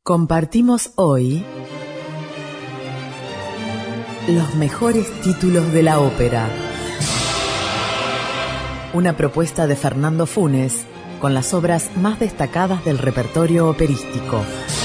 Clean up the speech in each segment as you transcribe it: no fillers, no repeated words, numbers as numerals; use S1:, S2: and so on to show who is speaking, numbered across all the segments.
S1: Compartimos hoy los mejores títulos de la ópera. Una propuesta de Fernando Funes con las obras más destacadas del repertorio operístico.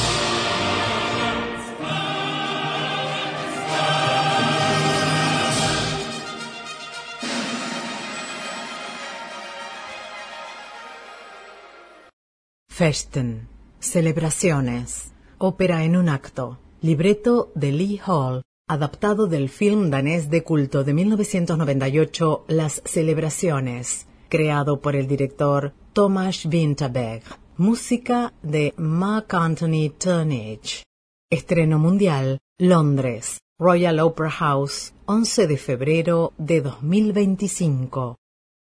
S1: Festen, celebraciones, ópera en un acto, libreto de Lee Hall, adaptado del film danés de culto de 1998 Las Celebraciones, creado por el director Thomas Vinterberg, música de Mark Anthony Turnage. Estreno mundial, Londres, Royal Opera House, 11 de febrero de 2025.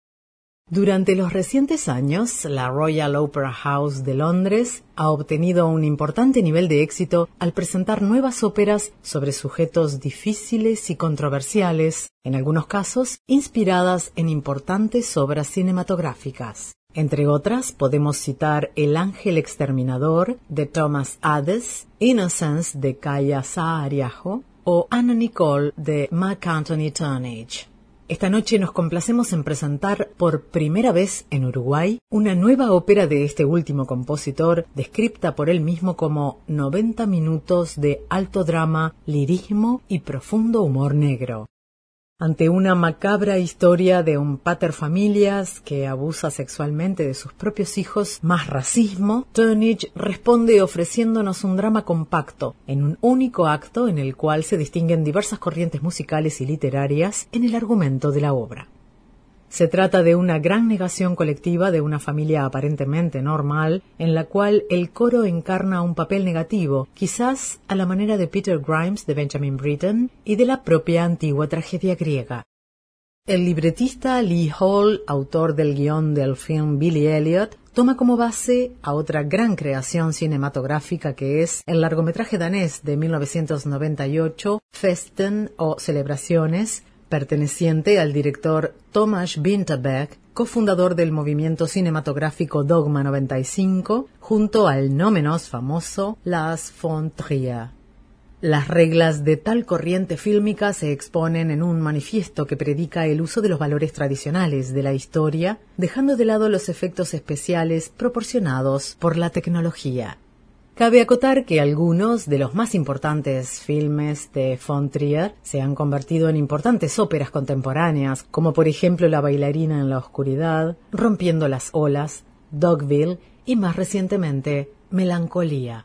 S1: Durante los recientes años, la Royal Opera House de Londres ha obtenido un importante nivel de éxito al presentar nuevas óperas sobre sujetos difíciles y controversiales, en algunos casos inspiradas en importantes obras cinematográficas. Entre otras, podemos citar El Ángel Exterminador de Thomas Adès, Innocence de Kaija Saariaho o Anna Nicole de Mark Anthony Turnage. Esta noche nos complacemos en presentar por primera vez en Uruguay una nueva ópera de este último compositor, descripta por él mismo como 90 minutos de alto drama, lirismo y profundo humor negro. Ante una macabra historia de un paterfamilias que abusa sexualmente de sus propios hijos, más racismo, Turnage responde ofreciéndonos un drama compacto, en un único acto en el cual se distinguen diversas corrientes musicales y literarias en el argumento de la obra. Se trata de una gran negación colectiva de una familia aparentemente normal, en la cual el coro encarna un papel negativo, quizás a la manera de Peter Grimes de Benjamin Britten y de la propia antigua tragedia griega. El libretista Lee Hall, autor del guión del film Billy Elliot, toma como base a otra gran creación cinematográfica que es el largometraje danés de 1998, Festen o Celebraciones, perteneciente al director Thomas Vinterberg, cofundador del movimiento cinematográfico Dogma 95, junto al no menos famoso Lars von Trier. Las reglas de tal corriente fílmica se exponen en un manifiesto que predica el uso de los valores tradicionales de la historia, dejando de lado los efectos especiales proporcionados por la tecnología. Cabe acotar que algunos de los más importantes filmes de von Trier se han convertido en importantes óperas contemporáneas, como por ejemplo La bailarina en la oscuridad, Rompiendo las olas, Dogville y más recientemente Melancolía.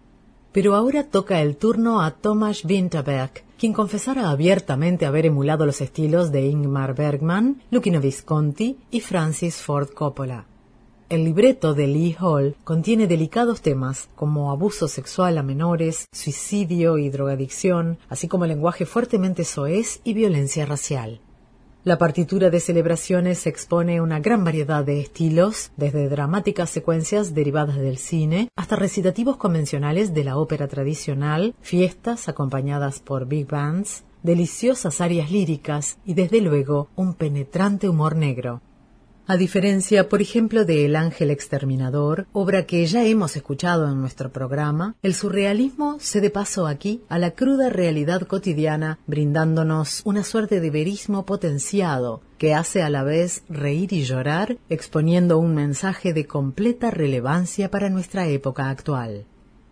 S1: Pero ahora toca el turno a Thomas Vinterberg, quien confesara abiertamente haber emulado los estilos de Ingmar Bergman, Luchino Visconti y Francis Ford Coppola. El libreto de Lee Hall contiene delicados temas como abuso sexual a menores, suicidio y drogadicción, así como lenguaje fuertemente soez y violencia racial. La partitura de Celebraciones expone una gran variedad de estilos, desde dramáticas secuencias derivadas del cine hasta recitativos convencionales de la ópera tradicional, fiestas acompañadas por big bands, deliciosas arias líricas y desde luego un penetrante humor negro. A diferencia, por ejemplo, de El Ángel Exterminador, obra que ya hemos escuchado en nuestro programa, el surrealismo cede paso aquí a la cruda realidad cotidiana, brindándonos una suerte de verismo potenciado que hace a la vez reír y llorar, exponiendo un mensaje de completa relevancia para nuestra época actual.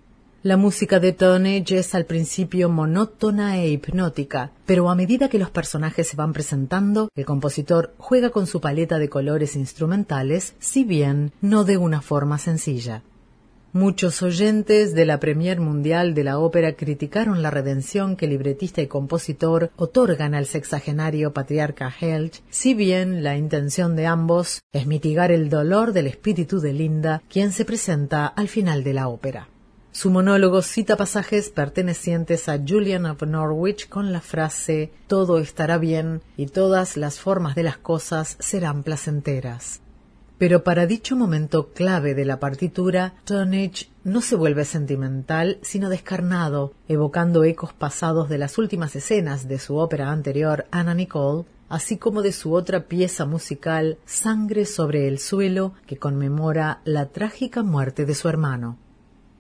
S1: La música de Turnage es al principio monótona e hipnótica, pero a medida que los personajes se van presentando, el compositor juega con su paleta de colores instrumentales, si bien no de una forma sencilla. Muchos oyentes de la Premier Mundial de la ópera criticaron la redención que libretista y compositor otorgan al sexagenario patriarca Helge, si bien la intención de ambos es mitigar el dolor del espíritu de Linda, quien se presenta al final de la ópera. Su monólogo cita pasajes pertenecientes a Julian of Norwich con la frase «Todo estará bien y todas las formas de las cosas serán placenteras». Pero para dicho momento clave de la partitura, Turnage no se vuelve sentimental, sino descarnado, evocando ecos pasados de las últimas escenas de su ópera anterior, Anna Nicole, así como de su otra pieza musical, Sangre sobre el suelo, que conmemora la trágica muerte de su hermano.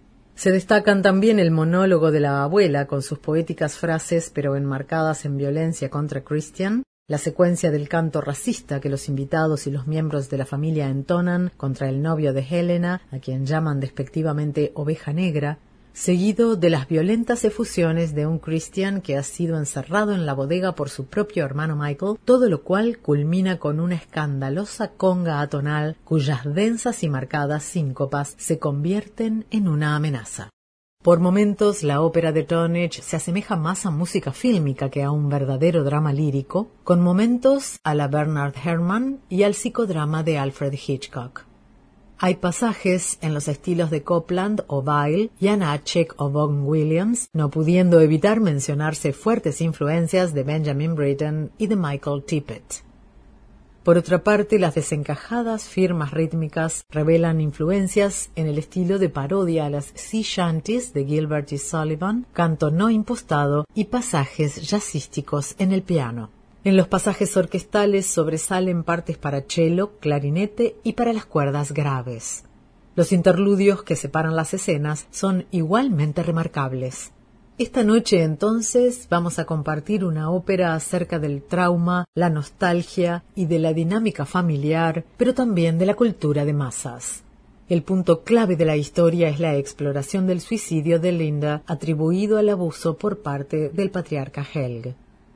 S1: Se destacan también el monólogo de la abuela, con sus poéticas frases pero enmarcadas en violencia contra Christian, la secuencia del canto racista que los invitados y los miembros de la familia entonan contra el novio de Helena, a quien llaman despectivamente oveja negra, seguido de las violentas efusiones de un Christian que ha sido encerrado en la bodega por su propio hermano Michael, todo lo cual culmina con una escandalosa conga atonal cuyas densas y marcadas síncopas se convierten en una amenaza. Por momentos, la ópera de Tonnage se asemeja más a música fílmica que a un verdadero drama lírico, con momentos a la Bernard Herrmann y al psicodrama de Alfred Hitchcock. Hay pasajes en los estilos de Copland o Weill, Janáček o Vaughan Williams, no pudiendo evitar mencionarse fuertes influencias de Benjamin Britten y de Michael Tippett. Por otra parte, las desencajadas firmas rítmicas revelan influencias en el estilo de parodia a las sea shanties de Gilbert y Sullivan, canto no impostado y pasajes jazzísticos en el piano. En los pasajes orquestales sobresalen partes para cello, clarinete y para las cuerdas graves. Los interludios que separan las escenas son igualmente remarcables. Esta noche, entonces, vamos a compartir una ópera acerca del trauma, la nostalgia y de la dinámica familiar, pero también de la cultura de masas. El punto clave de la historia es la exploración del suicidio de Linda, atribuido al abuso por parte del patriarca Helge.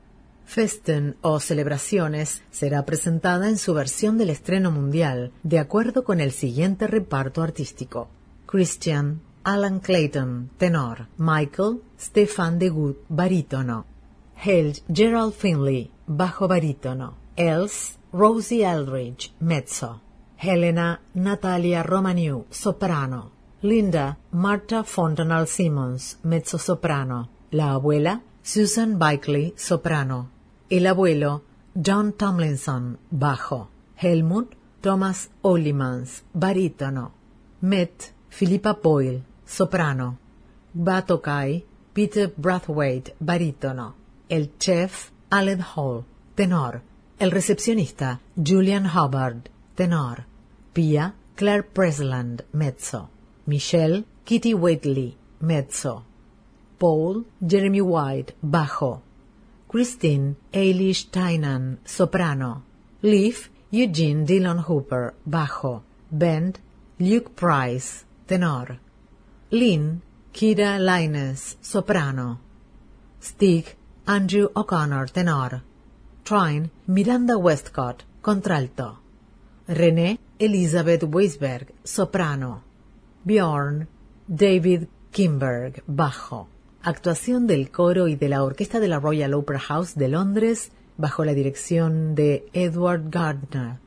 S1: Festen o Celebraciones será presentada en su versión del estreno mundial, de acuerdo con el siguiente reparto artístico: Christian, Alan Clayton, tenor; Michael, Stefan de Gucht, barítono; Helge, Gerald Finley, bajo barítono; Else, Rosie Eldridge, mezzo; Helena, Natalia Romaniuk, soprano; Linda, Martha Fontanal Simmons, mezzosoprano; la abuela, Susan Bickley, soprano; el abuelo, John Tomlinson, bajo; Helmut, Thomas Olimans, barítono; Met, Philippa Boyle, soprano; Batokai, Peter Brathwaite, barítono; el chef, Aled Hall, tenor; el recepcionista, Julian Hubbard, tenor; Pia, Claire Presland, mezzo; Michelle, Kitty Waitley, mezzo; Paul, Jeremy White, bajo; Christine, Eilish Tynan, soprano; Liv, Eugene Dillon Hooper, bajo; Ben, Luke Price, tenor; Lynn, Kira Lines, soprano; Stig, Andrew O'Connor, tenor; Trine, Miranda Westcott, contralto; René, Elizabeth Weisberg, soprano; Bjorn, David Kimberg, bajo. Actuación del coro y de la orquesta de la Royal Opera House de Londres bajo la dirección de Edward Gardner.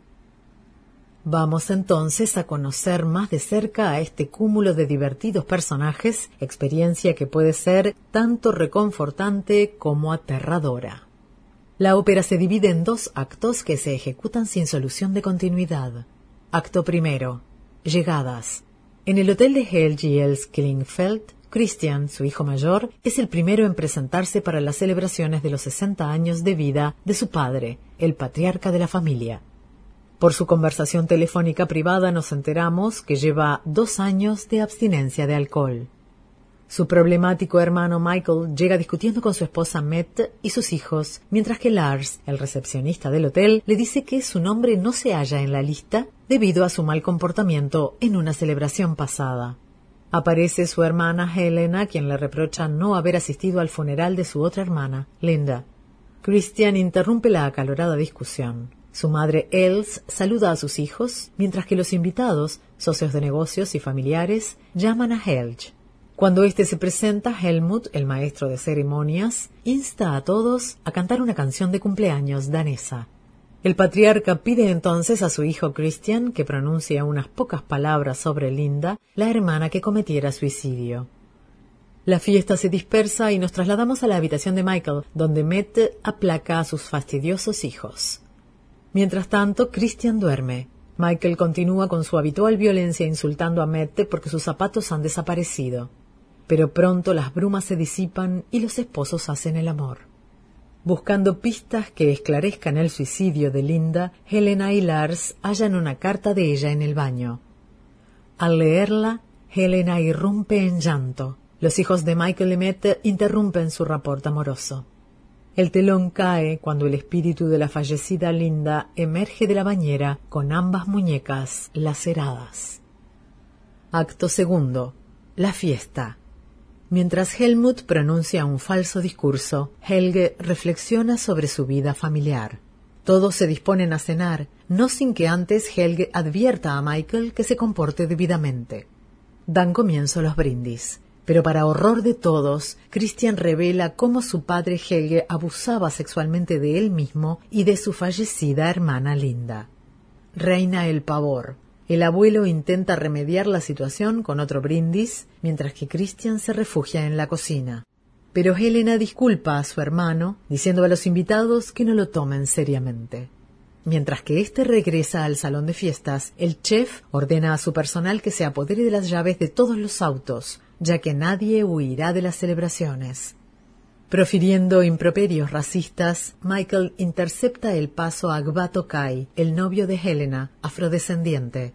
S1: Vamos entonces a conocer más de cerca a este cúmulo de divertidos personajes, experiencia que puede ser tanto reconfortante como aterradora. La ópera se divide en 2 actos que se ejecutan sin solución de continuidad. Acto primero. Llegadas. En el hotel de Helge y Else Klingfeld, Christian, su hijo mayor, es el primero en presentarse para las celebraciones de los 60 años de vida de su padre, el patriarca de la familia. Por su conversación telefónica privada nos enteramos que lleva 2 años de abstinencia de alcohol. Su problemático hermano Michael llega discutiendo con su esposa Mette y sus hijos, mientras que Lars, el recepcionista del hotel, le dice que su nombre no se halla en la lista debido a su mal comportamiento en una celebración pasada. Aparece su hermana Helena, quien le reprocha no haber asistido al funeral de su otra hermana, Linda. Christian interrumpe la acalorada discusión. Su madre Else saluda a sus hijos, mientras que los invitados, socios de negocios y familiares, llaman a Helge. Cuando éste se presenta, Helmut, el maestro de ceremonias, insta a todos a cantar una canción de cumpleaños danesa. El patriarca pide entonces a su hijo Christian que pronuncie unas pocas palabras sobre Linda, la hermana que cometiera suicidio. La fiesta se dispersa y nos trasladamos a la habitación de Michael, donde Mette aplaca a sus fastidiosos hijos. Mientras tanto, Christian duerme. Michael continúa con su habitual violencia insultando a Mette porque sus zapatos han desaparecido. Pero pronto las brumas se disipan y los esposos hacen el amor. Buscando pistas que esclarezcan el suicidio de Linda, Helena y Lars hallan una carta de ella en el baño. Al leerla, Helena irrumpe en llanto. Los hijos de Michael Emmett interrumpen su rapport amoroso. El telón cae cuando el espíritu de la fallecida Linda emerge de la bañera con ambas muñecas laceradas. Acto segundo. La fiesta. Mientras Helmut pronuncia un falso discurso, Helge reflexiona sobre su vida familiar. Todos se disponen a cenar, no sin que antes Helge advierta a Michael que se comporte debidamente. Dan comienzo los brindis. Pero para horror de todos, Christian revela cómo su padre Helge abusaba sexualmente de él mismo y de su fallecida hermana Linda. Reina el pavor. El abuelo intenta remediar la situación con otro brindis, mientras que Christian se refugia en la cocina. Pero Helena disculpa a su hermano, diciendo a los invitados que no lo tomen seriamente. Mientras que éste regresa al salón de fiestas, el chef ordena a su personal que se apodere de las llaves de todos los autos, ya que nadie huirá de las celebraciones. Profiriendo improperios racistas, Michael intercepta el paso a Gbato Kai, el novio de Helena, afrodescendiente.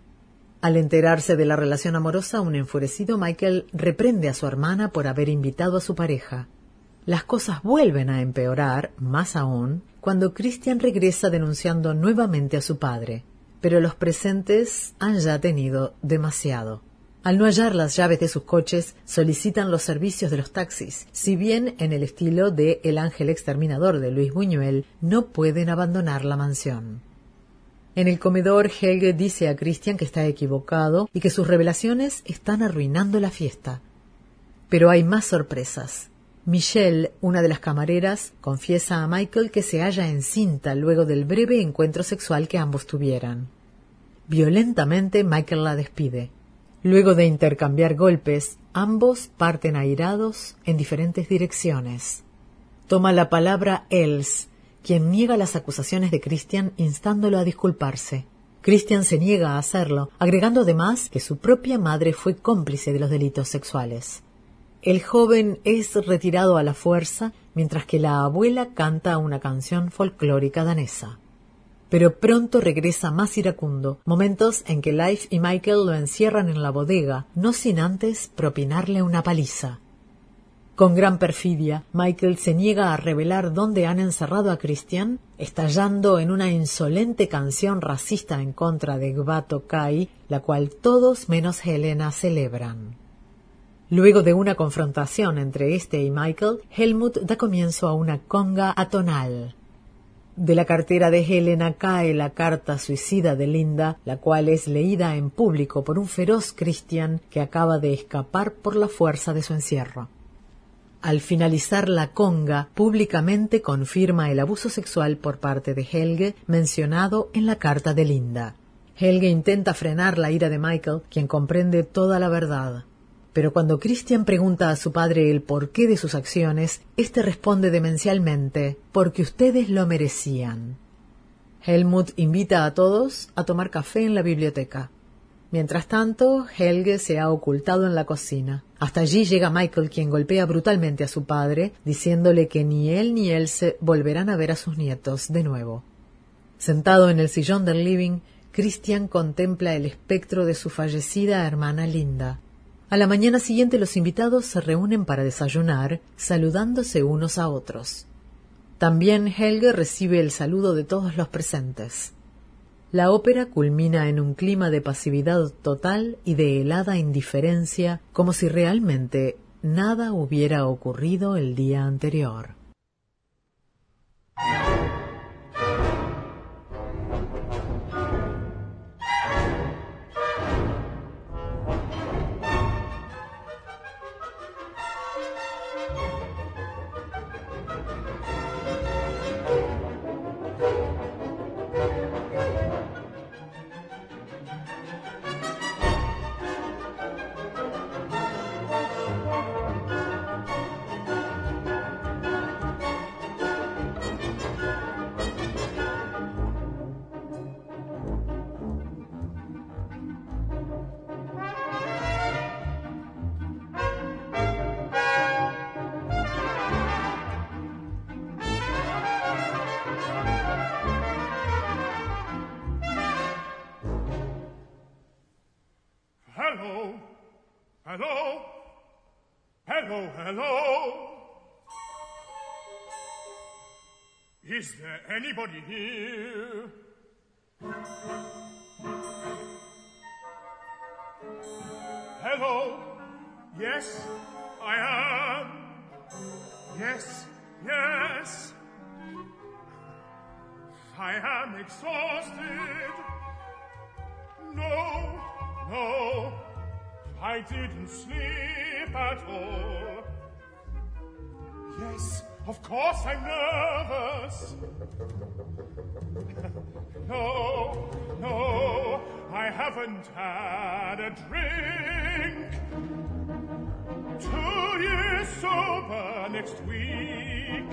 S1: Al enterarse de la relación amorosa, un enfurecido Michael reprende a su hermana por haber invitado a su pareja. Las cosas vuelven a empeorar, más aún, cuando Christian regresa denunciando nuevamente a su padre. Pero los presentes han ya tenido demasiado. Al no hallar las llaves de sus coches, solicitan los servicios de los taxis. Si bien, en el estilo de El ángel exterminador de Luis Buñuel, no pueden abandonar la mansión. En el comedor, Helge dice a Christian que está equivocado y que sus revelaciones están arruinando la fiesta. Pero hay más sorpresas. Michelle, una de las camareras, confiesa a Michael que se halla encinta luego del breve encuentro sexual que ambos tuvieran. Violentamente, Michael la despide. Luego de intercambiar golpes, ambos parten airados en diferentes direcciones. Toma la palabra Els, quien niega las acusaciones de Christian instándolo a disculparse. Christian se niega a hacerlo, agregando además que su propia madre fue cómplice de los delitos sexuales. El joven es retirado a la fuerza, mientras que la abuela canta una canción folclórica danesa. Pero pronto regresa más iracundo, momentos en que Leif y Michael lo encierran en la bodega, no sin antes propinarle una paliza. Con gran perfidia, Michael se niega a revelar dónde han encerrado a Christian, estallando en una insolente canción racista en contra de Gbato Kai, la cual todos menos Helena celebran. Luego de una confrontación entre este y Michael, Helmut da comienzo a una conga atonal. De la cartera de Helena cae la carta suicida de Linda, la cual es leída en público por un feroz Christian que acaba de escapar por la fuerza de su encierro. Al finalizar la conga, públicamente confirma el abuso sexual por parte de Helge mencionado en la carta de Linda. Helge intenta frenar la ira de Michael, quien comprende toda la verdad. Pero cuando Christian pregunta a su padre el porqué de sus acciones, éste responde demencialmente: «Porque ustedes lo merecían». Helmut invita a todos a tomar café en la biblioteca. Mientras tanto, Helge se ha ocultado en la cocina. Hasta allí llega Michael, quien golpea brutalmente a su padre, diciéndole que ni él ni Else volverán a ver a sus nietos de nuevo. Sentado en el sillón del living, Christian contempla el espectro de su fallecida hermana Linda. A la mañana siguiente los invitados se reúnen para desayunar, saludándose unos a otros. También Helge recibe el saludo de todos los presentes. La ópera culmina en un clima de pasividad total y de helada indiferencia, como si realmente nada hubiera ocurrido el día anterior.
S2: Hello, hello. Is there anybody here? Hello. Yes, I am. Yes, yes. I am exhausted. No, no. I didn't sleep at all. Yes, of course I'm nervous. No, no, I haven't had a drink. 2 years sober next week.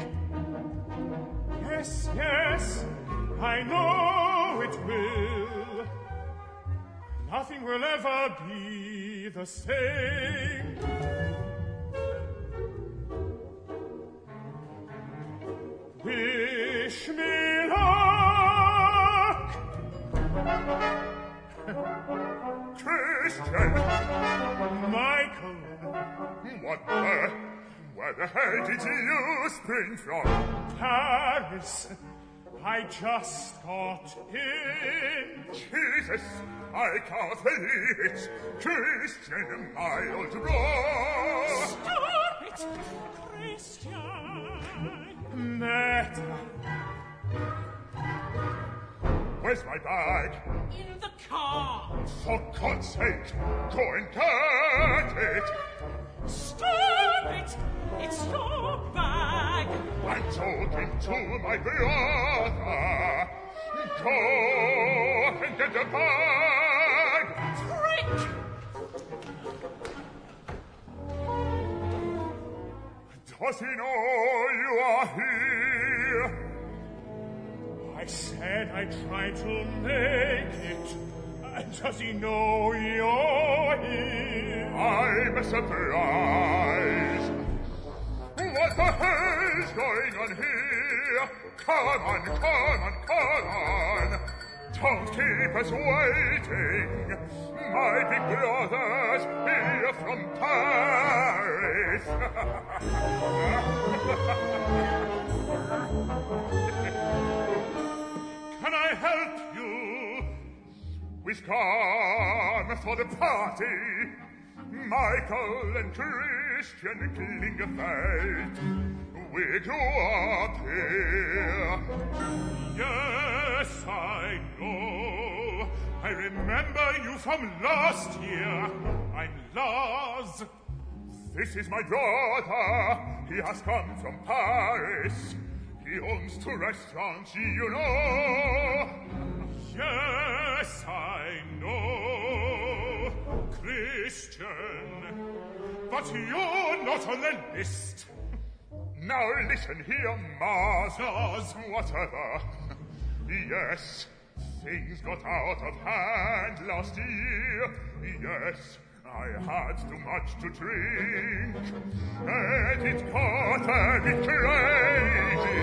S2: Yes, yes, I know it will. Nothing will ever be the same. Wish me luck.
S3: Christian!
S2: Michael.
S3: Where the hell did you spring from?
S2: Paris. I just got in.
S3: Jesus, I can't believe it. Christian, my old bro.
S4: Stop it, Christian.
S2: Netta.
S3: Where's my bag?
S4: In the car.
S3: For God's sake, go and get it.
S4: Stop it. It's your bag.
S3: I'm talking to my brother. Go and get the bag.
S4: Trick.
S3: Does he know you are here?
S2: I said I'd try to make it. Does he know you're here?
S3: I'm surprised. What the hell's going on here? Come on, come on, come on. Don't keep us waiting. My big brother's here from Paris.
S2: Can I help you?
S3: We've come for the party. Michael and Christian Klingerfeld. We grew up here.
S2: Yes, I know. I remember you from last year. I'm Lars.
S3: This is my brother. He has come from Paris. He owns 2 restaurants, you know.
S2: Yes, I know, Christian. But you're not on the list.
S3: Now listen here, Mars, whatever. Yes, things got out of hand last year. Yes, I had too much to drink, and it got a bit crazy.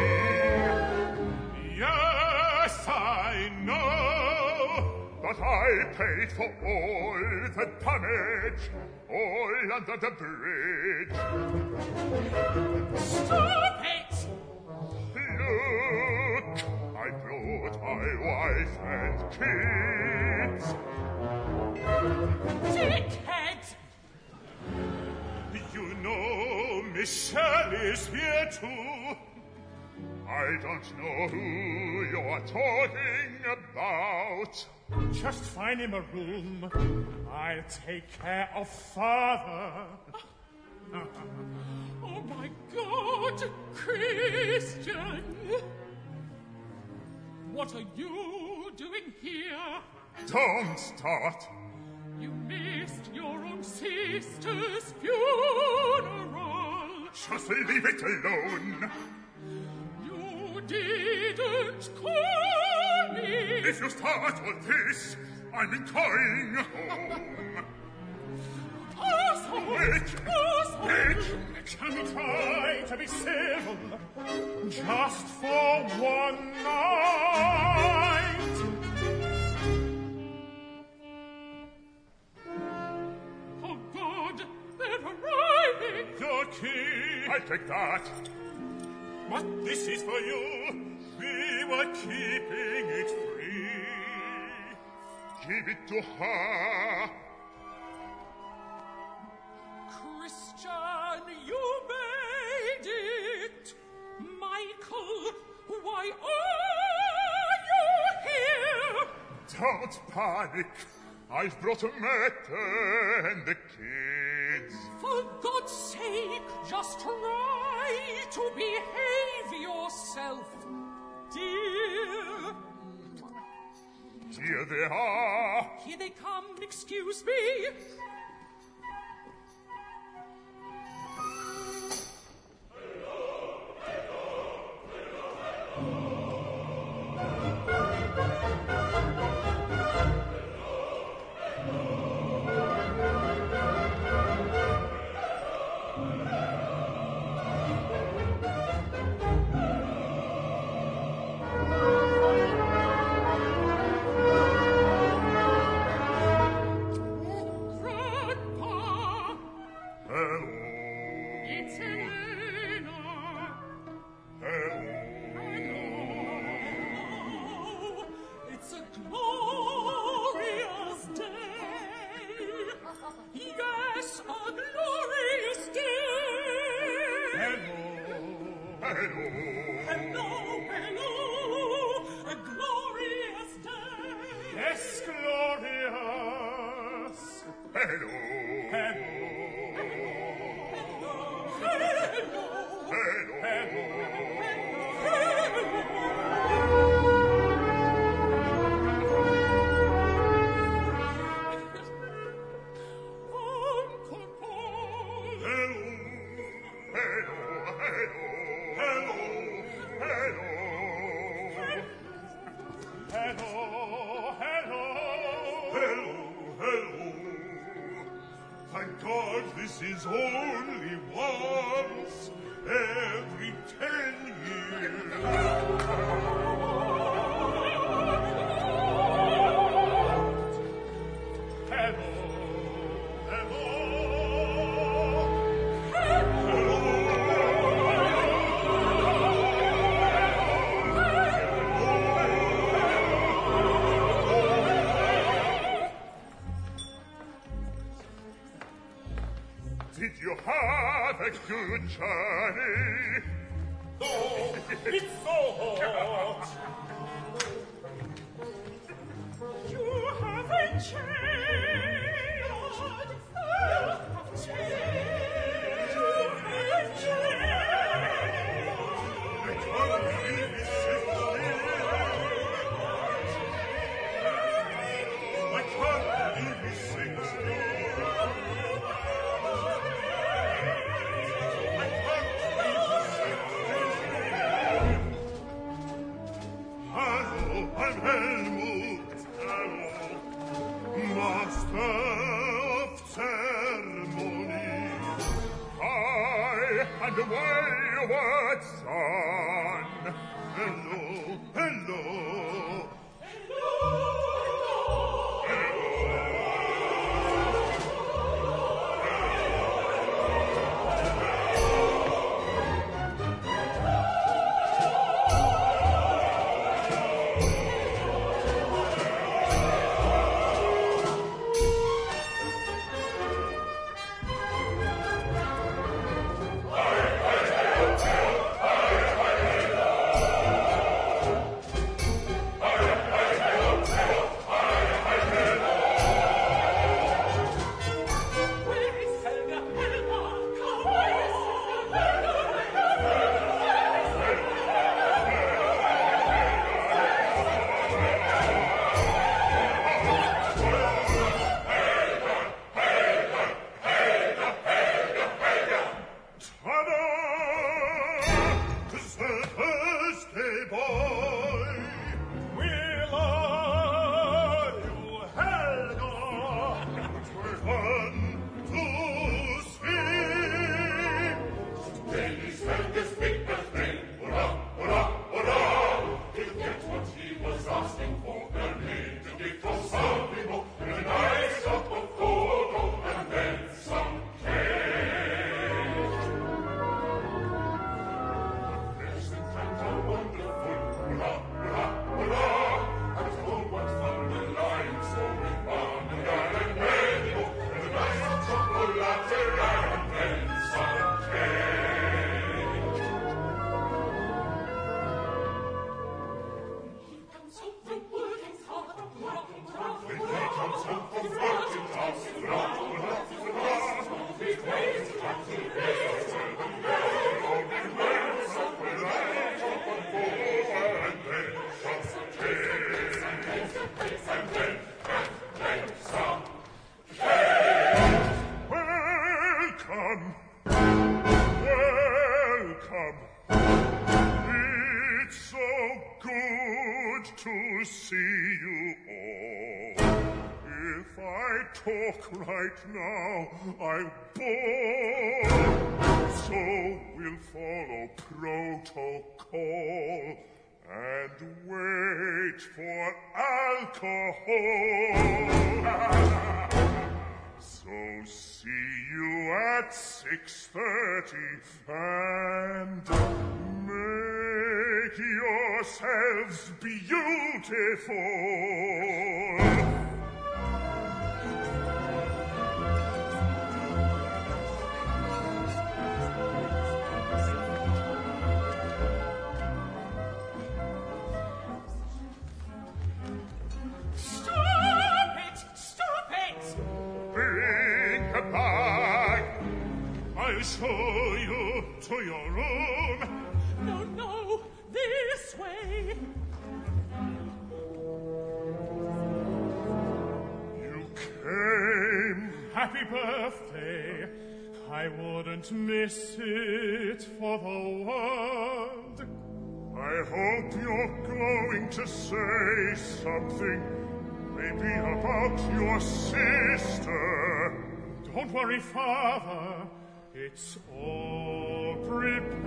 S2: Yes, I know.
S3: But I paid for all the damage, all under the bridge.
S4: Stop it.
S3: Look, I brought my wife and kids.
S4: Dickhead.
S2: You know Michelle is here too.
S3: I don't know who you're talking about.
S2: Just find him a room. I'll take care of Father.
S4: Oh my God, Christian. What are you doing here?
S3: Don't start.
S4: You missed your own sister's funeral.
S3: Just leave it alone.
S4: You didn't call me.
S3: If you start all this, I'm going home.
S4: Asshole!
S3: Bitch! Bitch!
S2: Can we try to be civil? Just for one night.
S4: Oh God, they're arriving!
S2: You're
S3: I take that. But this is for you. We were keeping it free. Give it to her.
S4: Christian, you made it. Michael, why are you here?
S3: Don't panic. I've brought Mette and the kids.
S4: For God's sake, just try to behave yourself, dear.
S3: Here they are.
S4: Here they come, excuse me.
S3: Did you have a good journey?
S2: Oh, it's so hot.
S4: You haven't changed.
S3: And the wayward son. Hello, hello. to see you all. If I talk right now, I'll bore. So we'll follow protocol and wait for alcohol. So see you at 6:30 and make yourselves beautiful. I'll show you to your room.
S4: No, no, this way.
S3: You came.
S2: Happy birthday. I wouldn't miss it for the world.
S3: I hope you're going to say something, maybe about your sister.
S2: Don't worry, Father. It's all prepared.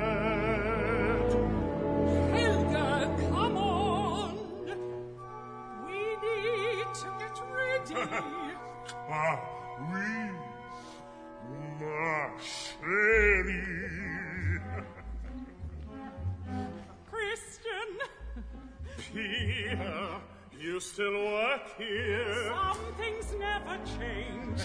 S4: Helga, come on. We need to get ready.
S3: Oui, ma chérie.
S4: Christian.
S2: Peter, you still work here?
S4: Some things never change.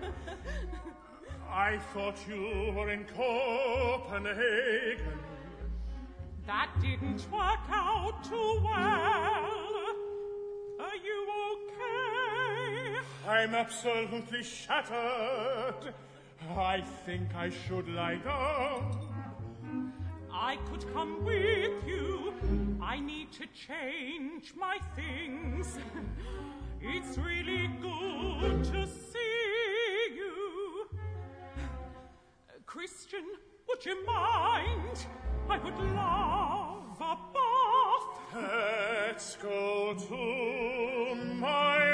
S2: I thought you were in Copenhagen.
S4: That didn't work out too well. Are you okay?
S2: I'm absolutely shattered. I think I should lie down.
S4: I could come with you. I need to change my things. It's really good to see you. Christian, would you mind? I would love a bath.
S2: Let's go to my